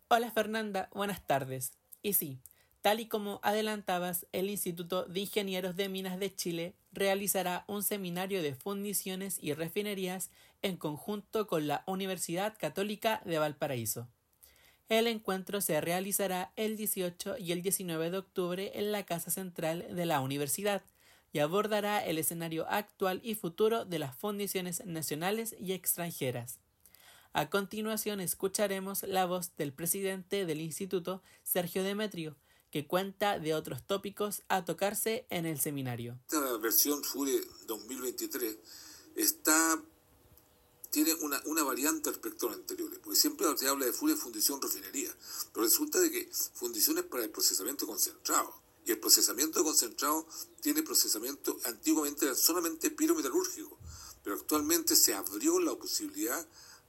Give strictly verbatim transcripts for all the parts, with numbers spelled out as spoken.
Hola Fernanda, buenas tardes. Y sí, tal y como adelantabas, el Instituto de Ingenieros de Minas de Chile realizará un seminario de fundiciones y refinerías en conjunto con la Universidad Católica de Valparaíso. El encuentro se realizará el dieciocho y el diecinueve de octubre en la Casa Central de la Universidad y abordará el escenario actual y futuro de las fundiciones nacionales y extranjeras. A continuación escucharemos la voz del presidente del instituto, Sergio Demetrio, que cuenta de otros tópicos a tocarse en el seminario. Esta versión FURE dos mil veintitrés está, tiene una, una variante respecto a las anteriores, porque siempre se habla de FURE fundición refinería, pero resulta de que fundición es para el procesamiento concentrado, y el procesamiento concentrado tiene procesamiento, antiguamente era solamente pirometalúrgico, pero actualmente se abrió la posibilidad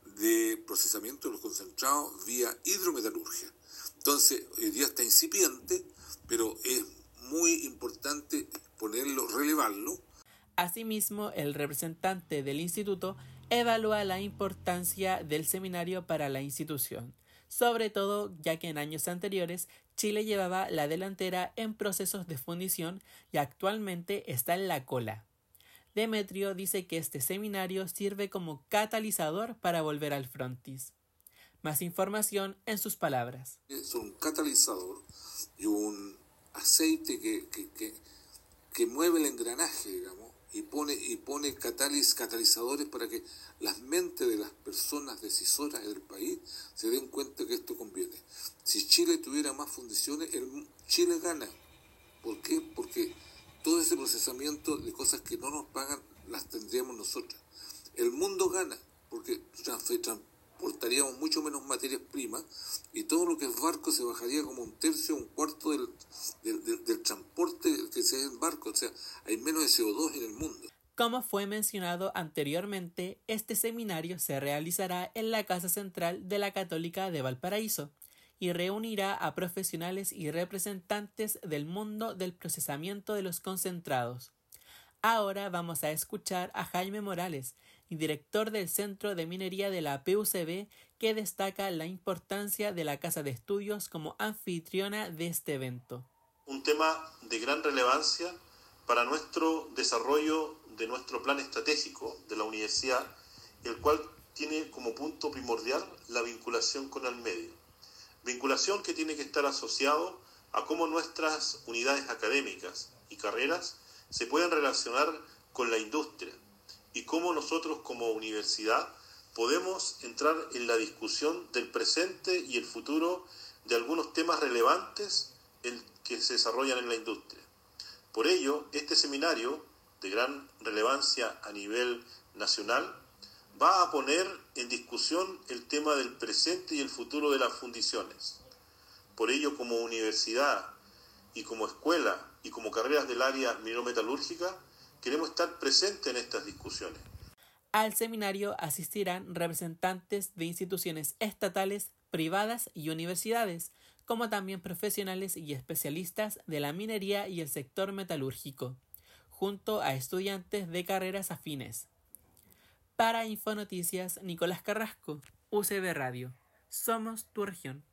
de procesamiento de los concentrados vía hidrometalurgia. Entonces, hoy día está incipiente, pero es muy importante ponerlo, relevarlo. Asimismo, el representante del instituto evalúa la importancia del seminario para la institución, sobre todo ya que en años anteriores Chile llevaba la delantera en procesos de fundición y actualmente está en la cola. Demetrio dice que este seminario sirve como catalizador para volver al frontis. Más información en sus palabras. Es un catalizador y un aceite que, que, que, que mueve el engranaje, digamos, y pone, y pone catalis, catalizadores para que las mentes de las personas decisoras del país se den cuenta que esto conviene. Si Chile tuviera más fundiciones, el, Chile gana. ¿Por qué? Porque todo ese procesamiento de cosas que no nos pagan las tendríamos nosotros. El mundo gana porque transportaríamos mucho menos materias primas y todo lo que es barco se bajaría como un tercio, un cuarto del, del, del, del transporte que se hace en barco. O sea, hay menos de C O dos en el mundo. Como fue mencionado anteriormente, este seminario se realizará en la Casa Central de la Católica de Valparaíso y reunirá a profesionales y representantes del mundo del procesamiento de los concentrados. Ahora vamos a escuchar a Jaime Morales, director del Centro de Minería de la P U C B, que destaca la importancia de la Casa de Estudios como anfitriona de este evento. Un tema de gran relevancia para nuestro desarrollo de nuestro plan estratégico de la universidad, el cual tiene como punto primordial la vinculación con el medio. Vinculación que tiene que estar asociado a cómo nuestras unidades académicas y carreras se pueden relacionar con la industria y cómo nosotros como universidad podemos entrar en la discusión del presente y el futuro de algunos temas relevantes que se desarrollan en la industria. Por ello, este seminario de gran relevancia a nivel nacional va a poner en discusión el tema del presente y el futuro de las fundiciones. Por ello, como universidad y como escuela y como carreras del área minero-metalúrgica, queremos estar presentes en estas discusiones. Al seminario asistirán representantes de instituciones estatales, privadas y universidades, como también profesionales y especialistas de la minería y el sector metalúrgico, junto a estudiantes de carreras afines. Para Infonoticias, Nicolás Carrasco, U C B Radio. Somos tu región.